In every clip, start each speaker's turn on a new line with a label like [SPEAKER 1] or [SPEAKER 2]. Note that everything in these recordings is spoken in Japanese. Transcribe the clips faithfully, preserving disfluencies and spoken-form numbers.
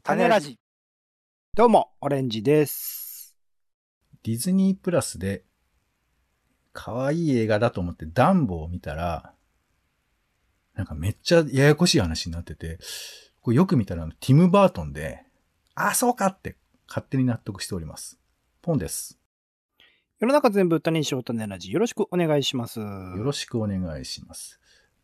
[SPEAKER 1] 種ラジ。どうも、オレンジです。
[SPEAKER 2] ディズニープラスで可愛い映画だと思ってダンボを見たら、なんかめっちゃややこしい話になってて、これよく見たらティム・バートンで、ああ、そうかって勝手に納得しております。ポンです。
[SPEAKER 1] 世の中全部種にしよう種ラジ。よろしくお願いします。よ
[SPEAKER 2] ろしくお願いします。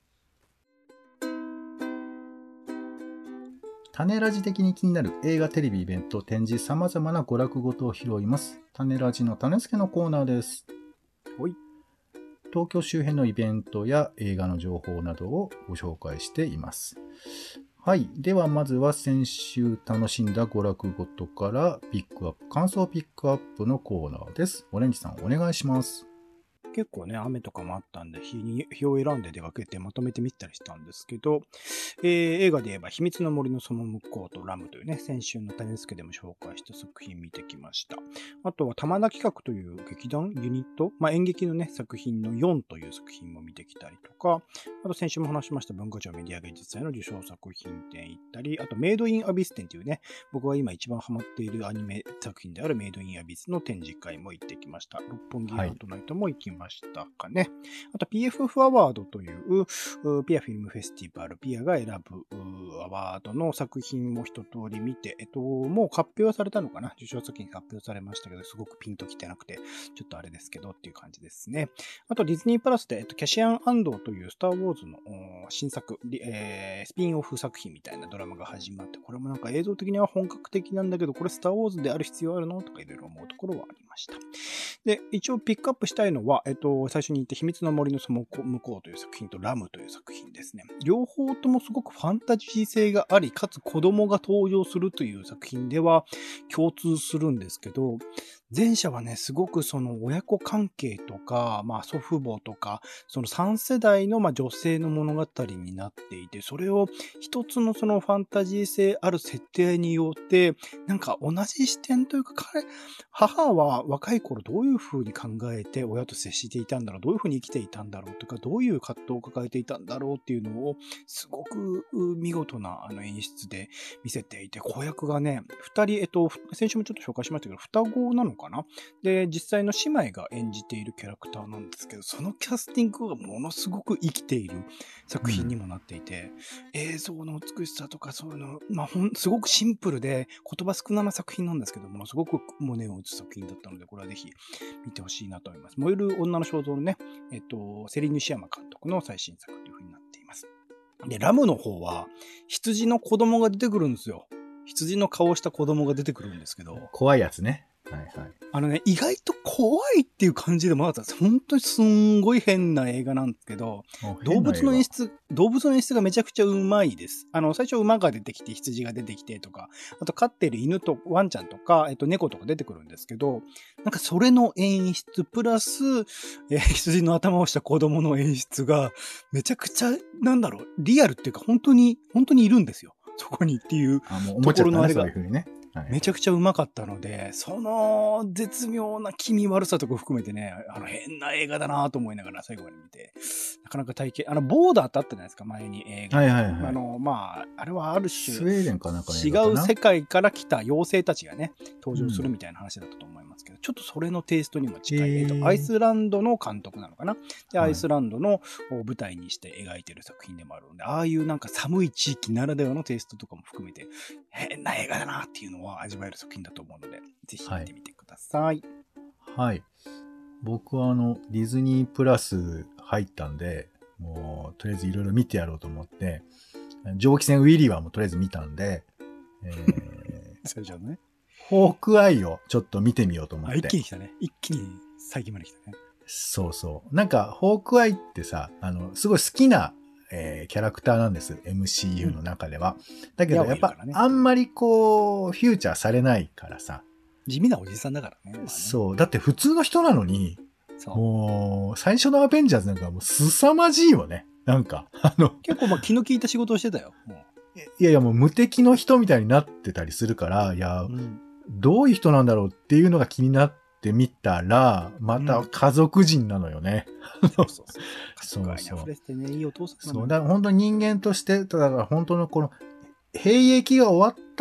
[SPEAKER 2] 種ラジ的に気になる映画、テレビ、イベント、展示、様々な娯楽ごとを拾います。種ラジの種付けのコーナーです。
[SPEAKER 1] はい。
[SPEAKER 2] 東京周辺のイベントや映画の情報などをご紹介しています。はい。ではまずは先週楽しんだ娯楽ごとからピックアップ、感想ピックアップのコーナーです。オレンジさんお願いします。
[SPEAKER 1] 結構ね、雨とかもあったんで、日に、日を選んで出かけてまとめてみたりしたんですけど、えー、映画で言えば、秘密の森のその向こうとラムというね、先週の種付けでも紹介した作品見てきました。あとは、玉田企画という劇団、ユニット、まあ、演劇のね、作品のよんという作品も見てきたりとか、あと先週も話しました文化庁メディア芸術祭の受賞作品展行ったり、あと、メイドインアビス展というね、僕が今一番ハマっているアニメ作品であるメイドインアビスの展示会も行ってきました。六本木アートナイトも行きました。かね。あと ピーエフエフ アワードというピアフィルムフェスティバル、ピアが選ぶアワードの作品も一通り見て、えっと、もう発表されたのかな、受賞作品発表されましたけど、すごくピンときてなくて、ちょっとあれですけどっていう感じですね。あとディズニープラスで、えっと、キャシアン・アンドというスター・ウォーズの新作、えー、スピンオフ作品みたいなドラマが始まって、これもなんか映像的には本格的なんだけど、これスター・ウォーズである必要あるのとかいろいろ思うところはありました。で、一応ピックアップしたいのは、えっと、最初に言って秘密の森のその向こうという作品とラムという作品ですね。両方ともすごくファンタジー性があり、かつ子供が登場するという作品では共通するんですけど、前者はね、すごくその親子関係とか、まあ祖父母とか、そのさん世代のまあ女性の物語になっていて、それを一つのそのファンタジー性ある設定によって、なんか同じ視点というか、彼、母は若い頃どういう風に考えて親と接していたんだろう、どういう風に生きていたんだろうとか、どういう葛藤を抱えていたんだろうっていうのを、すごく見事なあの演出で見せていて、子役がね、二人、えっと、先週もちょっと紹介しましたけど、双子なのかなで、実際の姉妹が演じているキャラクターなんですけど、そのキャスティングがものすごく生きている作品にもなっていて、うん、映像の美しさとかそういうの、まあ、ほん、すごくシンプルで言葉少なな作品なんですけども、すごく胸を打つ作品だったので、これはぜひ見てほしいなと思います。燃える女の肖像のね、えっと、セリーヌ・シアマ監督の最新作という風になっています。で、ラムの方は、羊の子供が出てくるんですよ。羊の顔した子供が出てくるんですけど。
[SPEAKER 2] 怖いやつね。はいはい。
[SPEAKER 1] あのね、意外と怖いっていう感じでもなかったです。本当にすんごい変な映画なんですけど、動物の演出、動物の演出がめちゃくちゃうまいです。あの、最初馬が出てきて、羊が出てきてとか、あと飼ってる犬とワンちゃんとか、えっと、猫とか出てくるんですけど、なんかそれの演出プラス、えー、羊の頭をした子供の演出が、めちゃくちゃ、なんだろう、リアルっていうか本当に、本当にいるんですよ。そこにっていう、
[SPEAKER 2] あ、もう思っちゃったね、そういう風にね。
[SPEAKER 1] めちゃくちゃうまかったので、その絶妙な気味悪さとか含めてね、あの変な映画だなと思いながら最後まで見て、なかなか体験、あの、ボーダーってあったじゃないですか、前に映画。
[SPEAKER 2] はいはいはい。
[SPEAKER 1] あの、まあ、あれはある種、
[SPEAKER 2] スウェーデンかなんか
[SPEAKER 1] 違う世界から来た妖精たちがね、登場するみたいな話だったと思いますけど、うん、ちょっとそれのテイストにも近い、えーと、アイスランドの監督なのかな。で、アイスランドの舞台にして描いてる作品でもあるので、ああいうなんか寒い地域ならではのテイストとかも含めて、変な映画だなっていうのは味わえる作品だと思うので、ぜひ見てみてください。
[SPEAKER 2] はい。はい、僕はあの、ディズニープラス入ったんで、もう、とりあえずいろいろ見てやろうと思って、蒸気船ウィリーはもうとりあえず見たんで、えー、
[SPEAKER 1] それじゃあね。
[SPEAKER 2] ホークアイをちょっと見てみようと思って。
[SPEAKER 1] あ、一気に来たね。一気に最近まで来たね。
[SPEAKER 2] そうそう。なんか、ホークアイってさ、あの、すごい好きな、えー、キャラクターなんです。エムシーユー の中では。うん、だけど、やっぱ、ね、あんまりこう、フューチャーされないからさ。
[SPEAKER 1] 地味なおじさんだからね。
[SPEAKER 2] ねそう。だって普通の人なのに、もう、最初のアベンジャーズなんかもう凄まじいよね。なんか、あの。
[SPEAKER 1] 結構まあ気の利いた仕事をしてたよ。もう
[SPEAKER 2] いやいやもう無敵の人みたいになってたりするから、いや、うん、どういう人なんだろうっていうのが気になってみたら、また家族人なのよね。
[SPEAKER 1] うん、そうそうそう。
[SPEAKER 2] そうそう。
[SPEAKER 1] ね、いいお父さん
[SPEAKER 2] そう、だから本当に人間として、だから本当のこの、兵役が終わった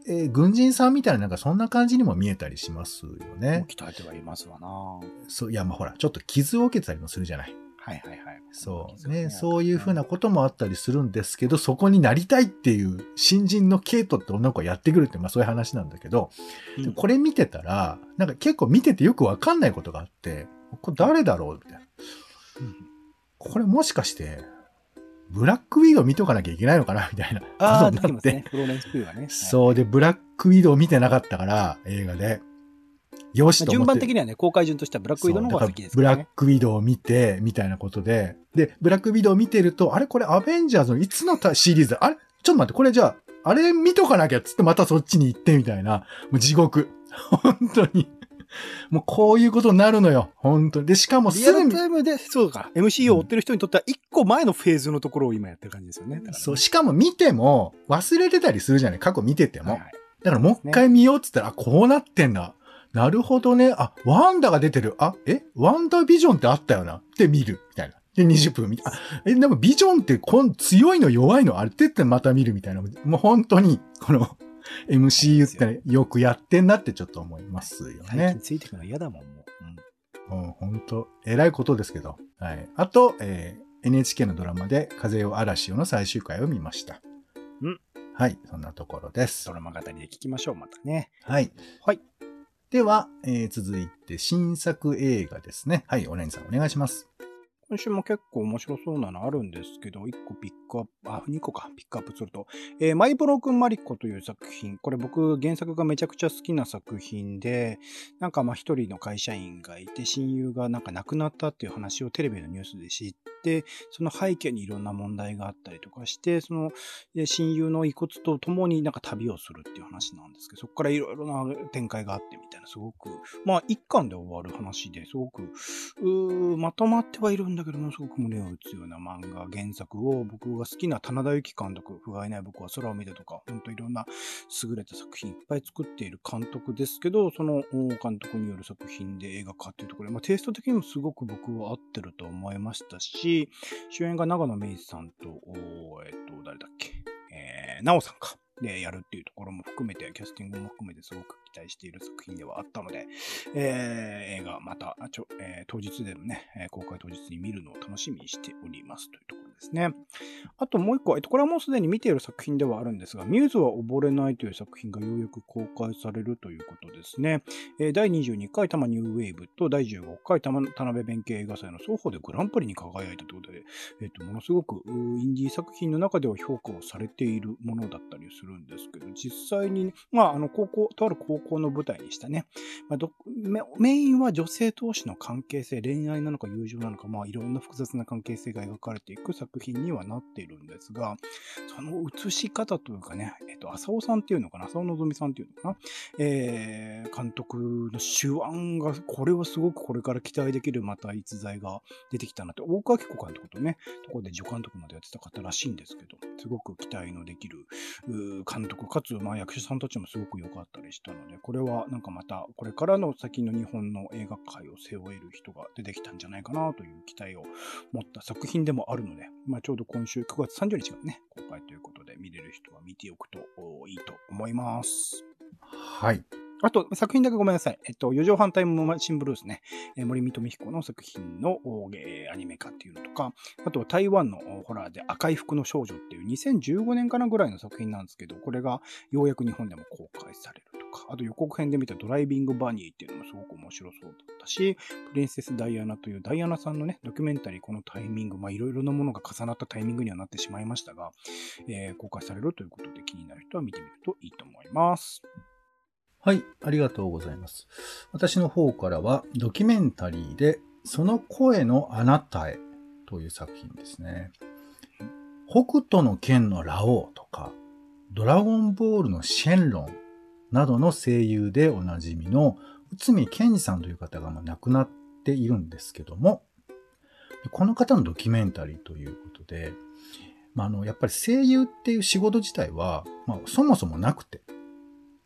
[SPEAKER 2] えー軍人さんみたいななんかそんな感じにも見えたりしますよね。
[SPEAKER 1] 鍛えてはいますわな。
[SPEAKER 2] そう、いや、まあほら、ちょっと傷を受けてたりもするじゃない。
[SPEAKER 1] はいはいはい。
[SPEAKER 2] そうね、そういうふうなこともあったりするんですけど、そこになりたいっていう新人のケイトって女の子がやってくるって、まあそういう話なんだけど、
[SPEAKER 1] うん
[SPEAKER 2] これ見てたら、なんか結構見ててよくわかんないことがあって、これ誰だろうみたいな。
[SPEAKER 1] うん
[SPEAKER 2] これもしかして、ブラックウィドウ見とかなきゃいけないのかなみたいなこと
[SPEAKER 1] ああ、
[SPEAKER 2] になって。
[SPEAKER 1] 出てますね。フローレンス・ピューがね。
[SPEAKER 2] そうで、ブラックウィドウ見てなかったから、映画で。よしと思って。
[SPEAKER 1] 順番的にはね、公開順としてはブラックウィドウの方が先です
[SPEAKER 2] ブ
[SPEAKER 1] からね。
[SPEAKER 2] ラックウィドウを見て、みたいなことで。で、ブラックウィドウを見てると、あれこれアベンジャーズのいつのたシリーズあれちょっと待って、これじゃあ、あれ見とかなきゃっつってまたそっちに行ってみたいな。もう地獄。本当に。もうこういうことになるのよ。本当に。で、しかもす
[SPEAKER 1] リアル
[SPEAKER 2] ぐに、
[SPEAKER 1] タイムで、そうか。エムシーユー を追ってる人にとっては一個前のフェーズのところを今やってる感じですよね。だからね
[SPEAKER 2] そう、しかも見ても忘れてたりするじゃない。過去見てても。
[SPEAKER 1] はいはい
[SPEAKER 2] だからもう一回見ようっつったら、あ、こうなってんだ。なるほどね。あ、ワンダが出てる。あ、えワンダビジョンってあったよな。って見る。みたいな。で、にじゅっぷん見て。あ、え、でもビジョンってこん強いの弱いのあれってってまた見るみたいな。もう本当に、この エムシーユー ってねよくやってんなってちょっと思いますよ
[SPEAKER 1] 最
[SPEAKER 2] ね
[SPEAKER 1] 近。ついてくの嫌だもん、もう。うん
[SPEAKER 2] うん、本当偉いことですけど。はい。あと、えー、エヌエイチケー のドラマで風よ嵐よの最終回を見ました。
[SPEAKER 1] うん
[SPEAKER 2] はい。そんなところです
[SPEAKER 1] ド。ラマ語りで聞きましょう、またね。
[SPEAKER 2] はい。
[SPEAKER 1] はい。
[SPEAKER 2] では、えー続いて新作映画ですね。はい、お姉さんお願いします。
[SPEAKER 1] 今週も結構面白そうなのあるんですけど、いっこピックアップ、あ、にこか、ピックアップすると、えーマイブロークンマリコという作品、これ僕原作がめちゃくちゃ好きな作品で、なんかまあ一人の会社員がいて、親友がなんか亡くなったっていう話をテレビのニュースで知って、その背景にいろんな問題があったりとかして、そので親友の遺骨と共になんか旅をするっていう話なんですけど、そこからいろいろな展開があってみたいな、すごく、まあ一巻で終わる話ですごく、うーまとまってはいるんだけども、すごく胸を打つような漫画、原作を僕が好きな棚田由紀監督、不甲斐ない僕は空を見てとか、ほんといろんな優れた作品いっぱい作っている監督ですけど、そのお監督による作品で映画化っていうところで、まあ、テイスト的にもすごく僕は合ってると思いましたし、主演が長野芽郁さんと、おえっと、誰だっけ、えー、なおさんか。で、やるっていうところも含めて、キャスティングも含めてすごく期待している作品ではあったので、えー、映画またちょ、えー、当日でのね、えー公開当日に見るのを楽しみにしておりますというところですね。あともう一個、えっと、これはもうすでに見ている作品ではあるんですが、ミューズは溺れないという作品がようやく公開されるということですね。えー、だいにじゅうにかい多摩ニューウェーブとだいじゅうごかい多摩田辺弁慶映画祭の双方でグランプリに輝いたということで、えっと、ものすごくうーインディー作品の中では評価をされているものだったりするんですけど、実際に、まあ、あの、高校、とある高校の舞台にしたね、まあ、どメメインは女性同士の関係性、恋愛なのか友情なのか、まあ、いろんな複雑な関係性が描かれていく作品にはなっているんですが、その映し方というかね、えっと、浅尾さんっていうのかな、浅尾のぞみさんっていうのかな、えー、監督の手腕が、これはすごくこれから期待できるまた逸材が出てきたなって、大川紀子監督とね、ところで助監督までやってた方らしいんですけど、すごく期待のできるうー監督、かつ、まあ、役者さんたちもすごく良かったりしたので、これはなんかまた、これからの先の日本の映画界を背負える人が出てきたんじゃないかなという期待を持った作品でもあるので、まあ、ちょうど今週くがつさんじゅうにちからね、公開ということで見れる人は見ておくといいと思います。
[SPEAKER 2] はい。
[SPEAKER 1] あと、作品だけごめんなさい。えっと、四畳半タイムマシンブルースね。えー森見富彦の作品の、えーアニメ化っていうのとか、あと台湾のホラーで赤い服の少女っていうにせんじゅうごねんかなぐらいの作品なんですけど、これがようやく日本でも公開されるとか、あと予告編で見たドライビングバニーっていうのもすごく面白そうだったし、プリンセスダイアナというダイアナさんのね、ドキュメンタリーこのタイミング、まあいろいろなものが重なったタイミングにはなってしまいましたが、えー公開されるということで気になる人は見てみるといいと思います。
[SPEAKER 2] はい、ありがとうございます。私の方からは、ドキュメンタリーで、その声のあなたへという作品ですね。北斗の拳のラオウとか、ドラゴンボールのシェンロンなどの声優でおなじみの内海賢二さんという方がまあ亡くなっているんですけども、この方のドキュメンタリーということで、まあ、あのやっぱり声優っていう仕事自体は、まあ、そもそもなくて、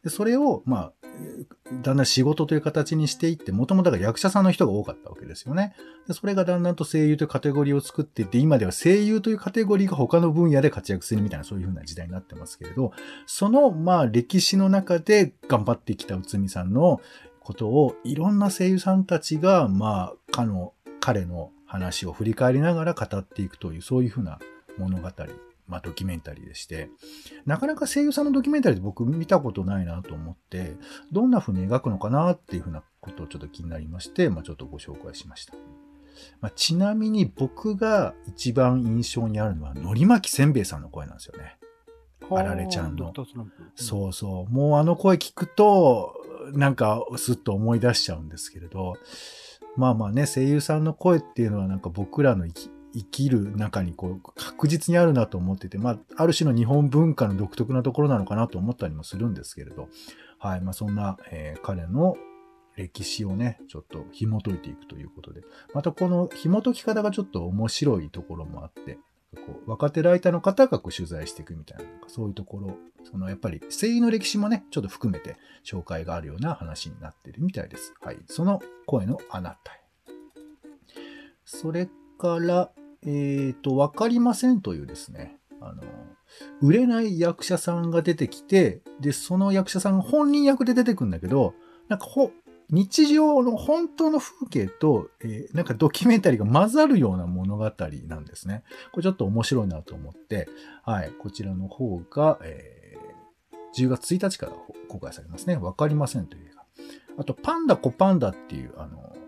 [SPEAKER 2] で、それを、まあ、だんだん仕事という形にしていって、もともとだから役者さんの人が多かったわけですよね。で、それがだんだんと声優というカテゴリーを作っていって、今では声優というカテゴリーが他の分野で活躍するみたいな、そういう風な時代になってますけれど、その、まあ、歴史の中で頑張ってきた内海さんのことを、いろんな声優さんたちが、まあ、彼の、彼の話を振り返りながら語っていくという、そういう風な物語。まあ、ドキュメンタリーでして、なかなか声優さんのドキュメンタリーって僕見たことないなと思って、どんな風に描くのかなっていう風なことをちょっと気になりまして、まあ、ちょっとご紹介しました。まあ、ちなみに僕が一番印象にあるのは、のりまきせんべいさんの声なんですよね。あられちゃんの。そうそう。もうあの声聞くと、なんかスッと思い出しちゃうんですけれど、まあまあね、声優さんの声っていうのはなんか僕らの生き生きる中にこう確実にあるなと思ってて、まあ、ある種の日本文化の独特なところなのかなと思ったりもするんですけれど、はい、まあそんな、えー、彼の歴史をね、ちょっと紐解いていくということで、またこの紐解き方がちょっと面白いところもあって、こう若手ライターの方がこう取材していくみたいな、なんかそういうところ、そのやっぱり声優の歴史もね、ちょっと含めて紹介があるような話になっているみたいです。はい、その声のあなたへ。それから、えっと、わかりませんというですね、あの、売れない役者さんが出てきて、で、その役者さんが本人役で出てくるんだけど、なんかほ、日常の本当の風景と、えー、なんかドキュメンタリーが混ざるような物語なんですね。これちょっと面白いなと思って、はい、こちらの方が、えー、じゅうがつついたちから公開されますね。わかりませんという映画。あと、パンダコパンダっていう、あの、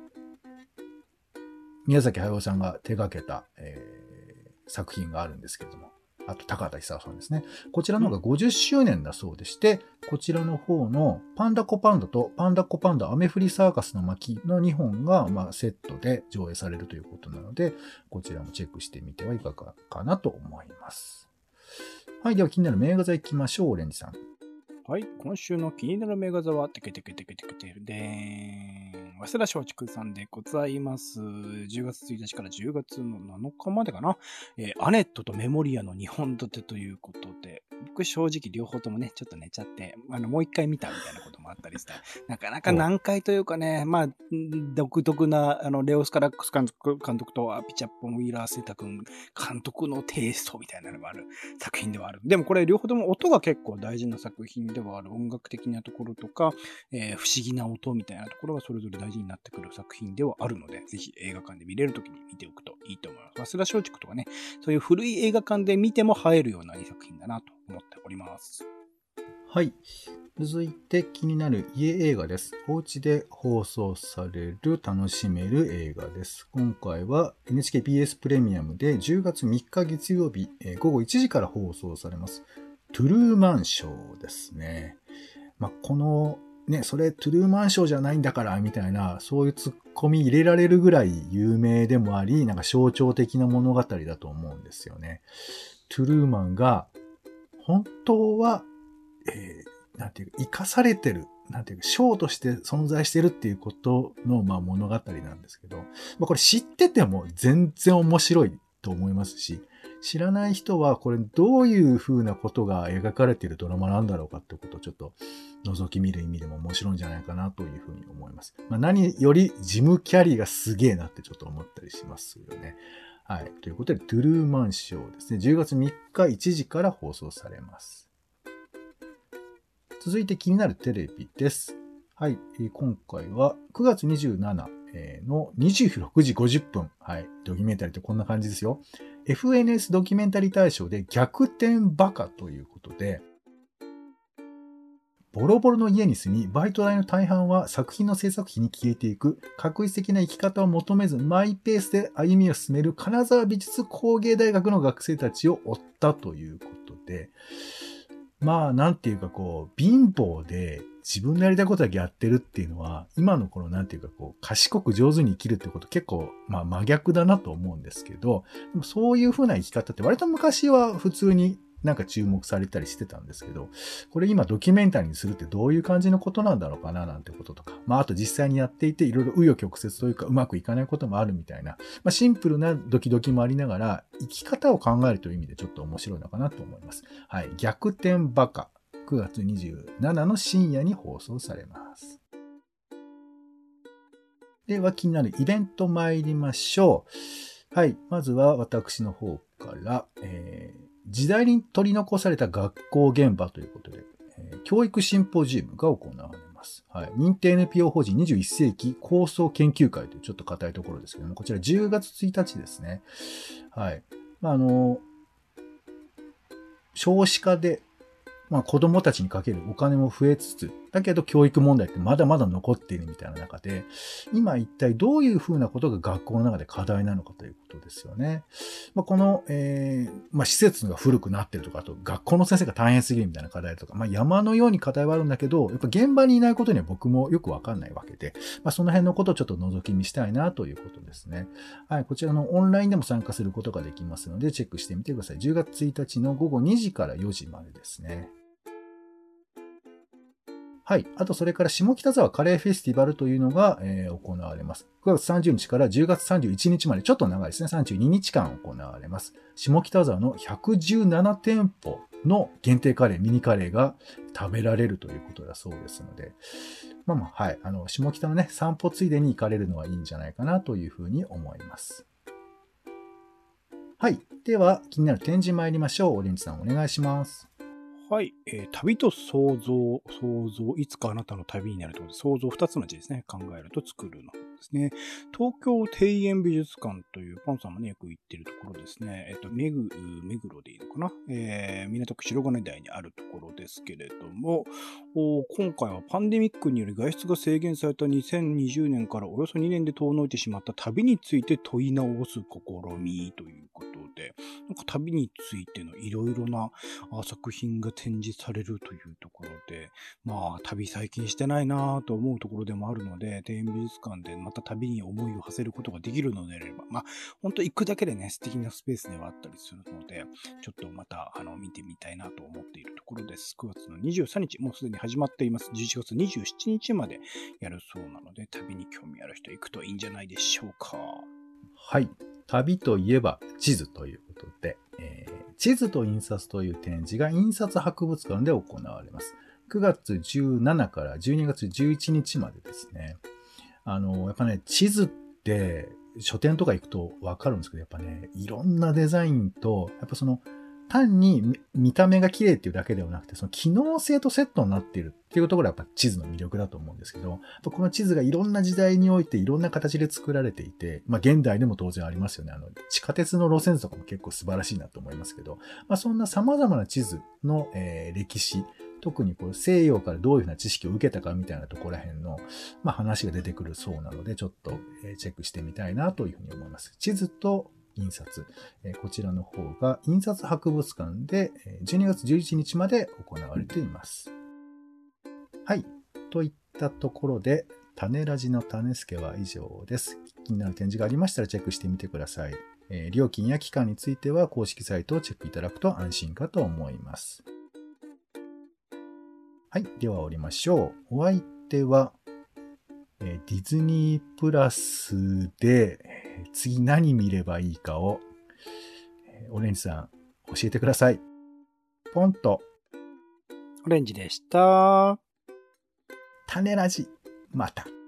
[SPEAKER 2] 宮崎駿さんが手掛けた、えー、作品があるんですけれども、あと高畑勲さんですね。こちらの方がごじゅっしゅうねんだそうでして、うん、こちらの方のパンダコパンダとパンダコパンダ雨降りサーカスの巻のにほんが、まあ、セットで上映されるということなので、こちらもチェックしてみてはいかがかなと思います。はい、では気になる名画座行きましょう、オレンジさん。
[SPEAKER 1] はい、今週の気になる名画座は、テケテケテケテケテケでーん。早稲田松竹さんでございます。じゅうがつついたちからじゅうがつのなのかまでかな。えー、アネットとメモリアのにほん立てということで、僕正直両方ともね、ちょっと寝ちゃって、あの、もう一回見たみたいなこともあったりして、なかなか難解というかね、まあ、独特な、あの、レオス・カラックス監督、監督とピチャッポン・ウィーラー・セタ君監督のテイストみたいなのがある作品ではある。でもこれ両方とも音が結構大事な作品ではある。音楽的なところとか、えー、不思議な音みたいなところがそれぞれ大事になってくる作品ではあるので、ぜひ映画館で見れるときに見ておくといいと思います。早稲田松竹とかね、そういう古い映画館で見ても映えるようないい作品だなと思っております。
[SPEAKER 2] はい。続いて気になる家映画です。お家で放送される楽しめる映画です。今回は エヌエイチケービーエス プレミアムでじゅうがつみっか月曜日、えー、ごごいちじから放送されます。トゥルーマンショーですね。まあ、このね、それトゥルーマンショーじゃないんだからみたいな、そういうツッコミ入れられるぐらい有名でもあり、なんか象徴的な物語だと思うんですよね。トゥルーマンが本当はえー、なんていうか、生かされてる、なんていうか、ショーとして存在してるっていうことの、まあ、物語なんですけど、まあ、これ知ってても全然面白いと思いますし、知らない人はこれどういう風なことが描かれているドラマなんだろうかってことをちょっと覗き見る意味でも面白いんじゃないかなという風に思います。まあ、何よりジム・キャリーがすげえなってちょっと思ったりしますよね。はい。ということで、トゥルーマンショーですね。じゅうがつみっかいちじから放送されます。続いて気になるテレビです。はい。今回はくがつにじゅうしちにちのにじゅうろくじごじゅっぷん。はい。ドキュメンタリーってこんな感じですよ。エフエヌエス ドキュメンタリー大賞で逆転バカということで、ボロボロの家に住み、バイト代の大半は作品の制作費に消えていく、確実的な生き方を求めず、マイペースで歩みを進める金沢美術工芸大学の学生たちを追ったということで、まあ、なんていうかこう、貧乏で自分のやりたいことだけやってるっていうのは、今のこのなんていうかこう、賢く上手に生きるってこと結構、まあ真逆だなと思うんですけど、でもそういう風な生き方って割と昔は普通になんか注目されたりしてたんですけど、これ今ドキュメンタリーにするってどういう感じのことなんだろうかななんてこととか、まああと実際にやっていていろいろ紆余曲折というかうまくいかないこともあるみたいな、まあシンプルなドキドキもありながら生き方を考えるという意味でちょっと面白いのかなと思います。はい。逆転バカ。 くがつにじゅうしちにちの深夜に放送されます。では気になるイベント参りましょう。はい。まずは私の方から、えー、時代に取り残された学校現場ということで、えー、教育シンポジウムが行われます。はい。認定 エヌピーオー 法人にじゅういっせいき構想研究会というちょっと硬いところですけども、こちらじゅうがつついたちですね。はい。まあ、あの、少子化で、まあ子供たちにかけるお金も増えつつ、だけど教育問題ってまだまだ残っているみたいな中で、今一体どういうふうなことが学校の中で課題なのかということですよね。まあ、この、えー、まあ施設が古くなってるとか、あと学校の先生が大変すぎるみたいな課題とか、まあ山のように課題はあるんだけど、やっぱ現場にいないことには僕もよくわかんないわけで、まあその辺のことをちょっと覗き見したいなということですね。はい、こちらのオンラインでも参加することができますので、チェックしてみてください。じゅうがつついたちのごごにじからよじまでですね。はい。あと、それから下北沢カレーフェスティバルというのが、えー、行われます。くがつさんじゅうにちからじゅうがつさんじゅういちにちまで、ちょっと長いですね。さんじゅうににちかん行われます。下北沢のひゃくじゅうななてんぽの限定カレー、ミニカレーが食べられるということだそうですので、まあまあ、はい。あの、下北のね、散歩ついでに行かれるのはいいんじゃないかなというふうに思います。はい。では、気になる展示参りましょう。オレンジさんお願いします。
[SPEAKER 1] はい、えー、旅と想像、想像、いつかあなたの旅になるということで、想像二つの字ですね。考えると作るのですね。東京庭園美術館という、パンさんもね、よく行ってるところですね。えっと、目黒、目黒でいいのかな、えー、港区白金台にあるところですけれども、今回はパンデミックにより外出が制限されたにせんにじゅうねんからおよそにねんで遠のいてしまった旅について問い直す試みということで、なんか旅についてのいろいろな作品が展示されるというところで、まあ旅最近してないなぁと思うところでもあるので、庭園美術館でまた旅に思いを馳せることができるのであれば、まあ本当行くだけでね、素敵なスペースではあったりするので、ちょっとまたあの見てみたいなと思っているところです。くがつのにじゅうさんにち、もうすでに始まっています。じゅういちがつにじゅうしちにちまでやるそうなので、旅に興味ある人行くといいんじゃないでしょうか。
[SPEAKER 2] はい。旅といえば地図ということで、えー、地図と印刷という展示が印刷博物館で行われます。くがつじゅうしちにちからじゅうにがつじゅういちにちまでですね。あの、やっぱね、地図って書店とか行くとわかるんですけど、やっぱね、いろんなデザインと、やっぱその、単に見た目が綺麗っていうだけではなくて、その機能性とセットになっているっていうところがやっぱ地図の魅力だと思うんですけど、この地図がいろんな時代においていろんな形で作られていて、まあ現代でも当然ありますよね。あの、地下鉄の路線図とかも結構素晴らしいなと思いますけど、まあそんな様々な地図の、えー、歴史、特にこう西洋からどういうふうな知識を受けたかみたいなところら辺の、まあ、話が出てくるそうなので、ちょっとチェックしてみたいなというふうに思います。地図と印刷、こちらの方が印刷博物館でじゅうにがつじゅういちにちまで行われています。はい。といったところで、種ラジの種助は以上です。気になる展示がありましたらチェックしてみてください。えー、料金や期間については公式サイトをチェックいただくと安心かと思います。はい。では降りましょう。お相手は、えー、ディズニープラスで、えー、次何見ればいいかを、えー、オレンジさん教えてください。ポンと。
[SPEAKER 1] オレンジでした。
[SPEAKER 2] 種ラジ。また。